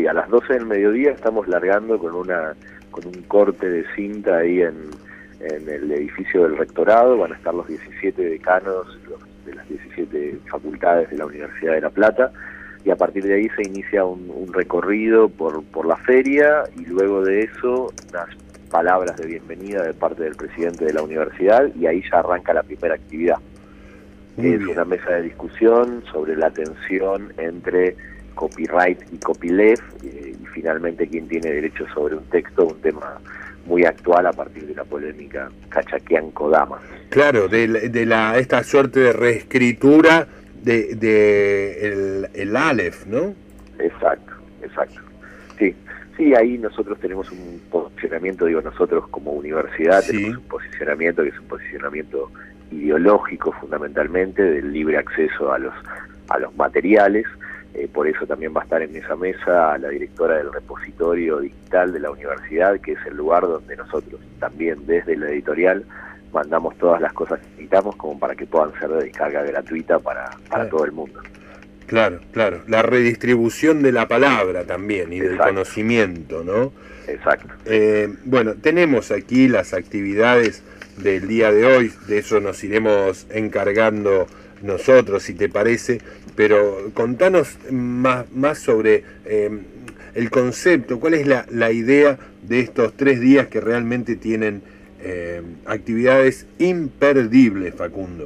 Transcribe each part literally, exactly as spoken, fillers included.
sí, a las doce del mediodía estamos largando con una con un corte de cinta ahí en, en el edificio del rectorado. Van a estar los diecisiete decanos los, de las diecisiete facultades de la Universidad de La Plata, y a partir de ahí se inicia un, un recorrido por, por la feria, y luego de eso unas palabras de bienvenida de parte del presidente de la universidad, y ahí ya arranca la primera actividad. Muy es bien. Una mesa de discusión sobre la tensión entre copyright y copyleft, eh, y finalmente quién tiene derecho sobre un texto, un tema muy actual a partir de la polémica Cachaquian-Kodama. Claro, de, la- de la esta suerte de reescritura de, de el, el Aleph, ¿no? Exacto, exacto. Sí, sí, ahí nosotros tenemos un posicionamiento, digo nosotros como universidad, Sí. tenemos un posicionamiento que es un posicionamiento ideológico fundamentalmente, del libre acceso a los, a los materiales. Eh, por eso también va a estar en esa mesa la directora del repositorio digital de la universidad, que es el lugar donde nosotros también desde la editorial mandamos todas las cosas que necesitamos como para que puedan ser de descarga gratuita para, para Claro. todo el mundo. Claro, claro. La redistribución de la palabra también y del Exacto. conocimiento, ¿no? Exacto. Eh, bueno, tenemos aquí las actividades del día de hoy, de eso nos iremos encargando nosotros, si te parece, pero contanos más, más sobre eh, el concepto, cuál es la, la idea de estos tres días que realmente tienen eh, actividades imperdibles, Facundo.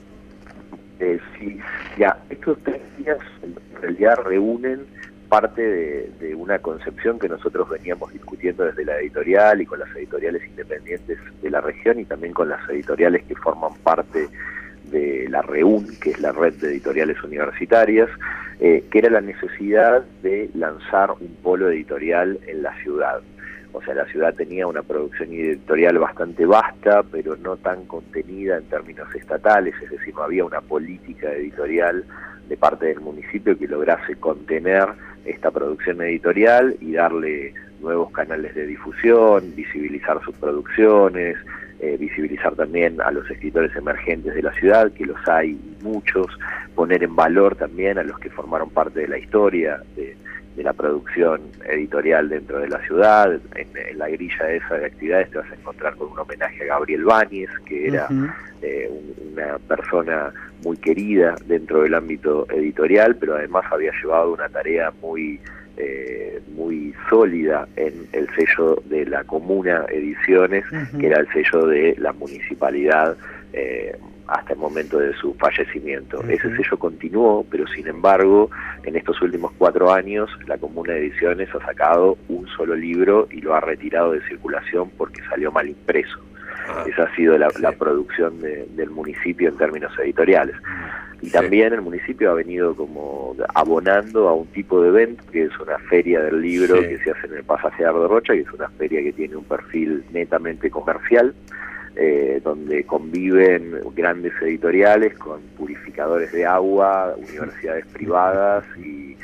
Eh, sí, ya, estos tres días en realidad reúnen parte de, de una concepción que nosotros veníamos discutiendo desde la editorial y con las editoriales independientes de la región, y también con las editoriales que forman parte de la REUN, que es la Red de Editoriales Universitarias, eh, que era la necesidad de lanzar un polo editorial en la ciudad. O sea, la ciudad tenía una producción editorial bastante vasta, pero no tan contenida en términos estatales, es decir, no había una política editorial de parte del municipio que lograse contener esta producción editorial y darle nuevos canales de difusión, visibilizar sus producciones, eh, visibilizar también a los escritores emergentes de la ciudad, que los hay muchos, poner en valor también a los que formaron parte de la historia de, de la producción editorial dentro de la ciudad. En, en la grilla de esa de actividades te vas a encontrar con un homenaje a Gabriel Báñez, que era Uh-huh. eh, un, una persona muy querida dentro del ámbito editorial, pero además había llevado una tarea muy eh, muy sólida en el sello de la Comuna Ediciones, Uh-huh. que era el sello de la municipalidad eh, hasta el momento de su fallecimiento. Uh-huh. Ese sello continuó, pero sin embargo, en estos últimos cuatro años, la Comuna Ediciones ha sacado un solo libro y lo ha retirado de circulación porque salió mal impreso. Ah, Esa ha sido la, sí. la producción de, del municipio en términos editoriales. Y Sí. también el municipio ha venido como abonando a un tipo de evento que es una feria del libro, Sí. que se hace en el Pasaje Ardo Rocha, que es una feria que tiene un perfil netamente comercial, eh, donde conviven grandes editoriales con purificadores de agua, universidades privadas y,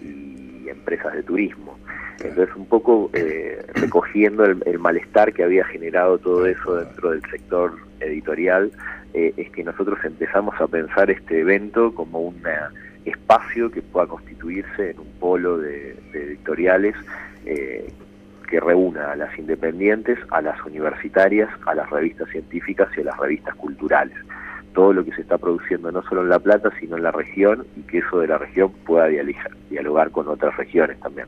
y empresas de turismo. Entonces, un poco eh, recogiendo el, el malestar que había generado todo eso dentro del sector editorial, eh, es que nosotros empezamos a pensar este evento como un espacio que pueda constituirse en un polo de, de editoriales eh, que reúna a las independientes, a las universitarias, a las revistas científicas y a las revistas culturales. Todo lo que se está produciendo no solo en La Plata, sino en la región, y que eso de la región pueda dialogar, dialogar con otras regiones también.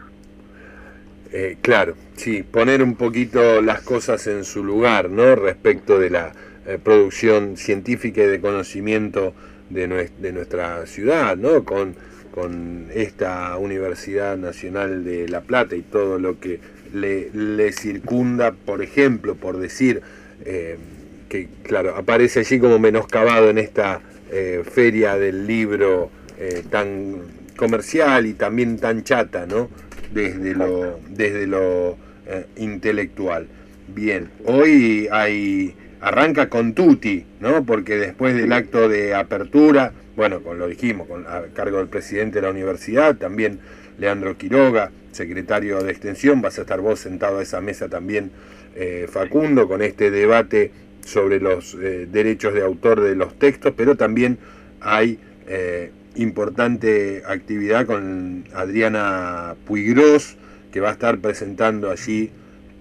Eh, claro, sí, poner un poquito las cosas en su lugar, ¿no? Respecto de la eh, producción científica y de conocimiento de, nues de nuestra ciudad, ¿no? Con, con esta Universidad Nacional de La Plata y todo lo que le, le circunda, por ejemplo, por decir, eh, que claro, aparece allí como menoscabado en esta eh, feria del libro eh, tan comercial y también tan chata, ¿no? Desde lo, desde lo eh, intelectual. Bien, hoy hay arranca con tutti, ¿no? Porque después del acto de apertura, bueno, con lo dijimos, con, a cargo del presidente de la universidad, también Leandro Quiroga, secretario de Extensión, vas a estar vos sentado a esa mesa también, eh, Facundo, con este debate sobre los eh, derechos de autor de los textos, pero también hay eh, importante actividad con Adriana Puigros, que va a estar presentando allí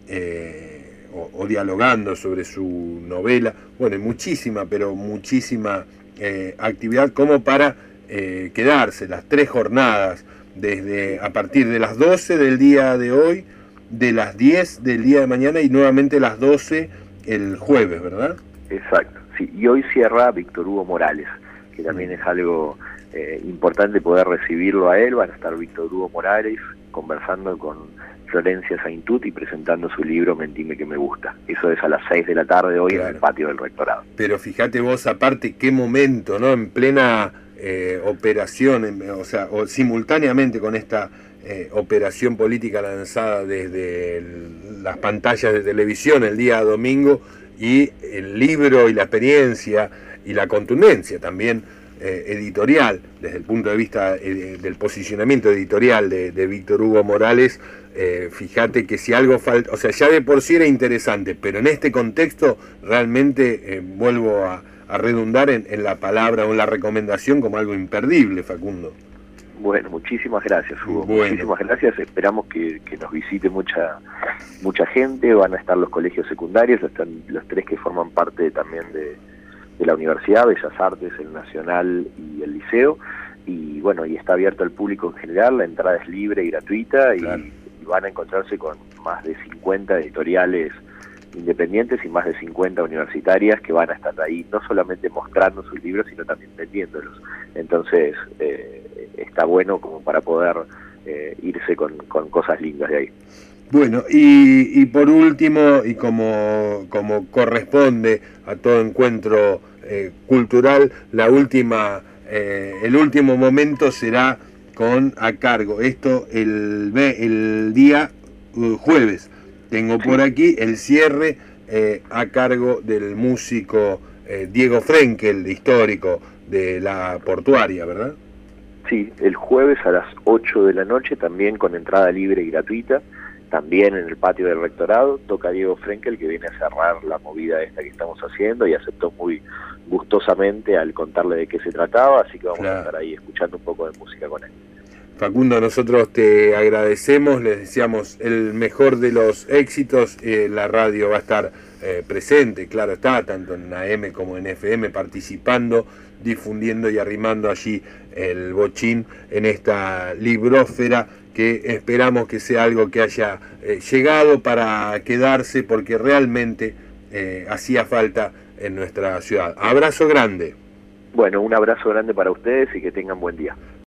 eh, o, o dialogando sobre su novela. Bueno, y muchísima, pero muchísima eh, actividad como para eh, quedarse las tres jornadas, desde a partir de las doce del día de hoy, de las diez del día de mañana y nuevamente las doce el jueves, ¿verdad? Exacto, sí. Y hoy cierra Víctor Hugo Morales, que también es algo eh, importante poder recibirlo a él. Van a estar Víctor Hugo Morales conversando con Florencia Saintuti y presentando su libro Mentime que me gusta. Eso es a las seis de la tarde hoy, claro, en el patio del Rectorado. Pero fíjate vos, aparte, qué momento, ¿no? En plena eh, operación, en, o sea, o simultáneamente con esta eh, operación política lanzada desde el, las pantallas de televisión el día domingo, y el libro y la experiencia y la contundencia también eh, editorial, desde el punto de vista eh, del posicionamiento editorial de, de Víctor Hugo Morales. Eh, fíjate que si algo falta, o sea, ya de por sí era interesante, pero en este contexto realmente eh, vuelvo a, a redundar en, en la palabra o en la recomendación como algo imperdible, Facundo. Bueno, muchísimas gracias, Hugo. Bueno. Muchísimas gracias. Esperamos que, que nos visite mucha mucha gente. Van a estar los colegios secundarios, están los tres que forman parte también de, de la Universidad, Bellas Artes, el Nacional y el Liceo. Y bueno, y está abierto al público en general, la entrada es libre y gratuita, claro, y, y van a encontrarse con más de cincuenta editoriales independientes y más de cincuenta universitarias que van a estar ahí, no solamente mostrando sus libros, sino también vendiéndolos. Entonces, eh, está bueno como para poder eh, irse con, con cosas lindas de ahí. Bueno, y, y por último, y como, como corresponde a todo encuentro eh, cultural, la última, eh, el último momento será con a cargo, esto el, el día uh, jueves. Tengo por aquí el cierre eh, a cargo del músico eh, Diego Frenkel, histórico de la portuaria, ¿verdad? Sí, el jueves a las ocho de la noche, también con entrada libre y gratuita, también en el patio del Rectorado, toca Diego Frenkel, que viene a cerrar la movida esta que estamos haciendo, y aceptó muy gustosamente al contarle de qué se trataba, así que vamos claro. a estar ahí escuchando un poco de música con él. Facundo, nosotros te agradecemos, les deseamos el mejor de los éxitos. Eh, la radio va a estar eh, presente, claro está, tanto en A M como en F M, participando, difundiendo y arrimando allí el bochín en esta librósfera, que esperamos que sea algo que haya eh, llegado para quedarse, porque realmente eh, hacía falta en nuestra ciudad. Abrazo grande. Bueno, un abrazo grande para ustedes y que tengan buen día.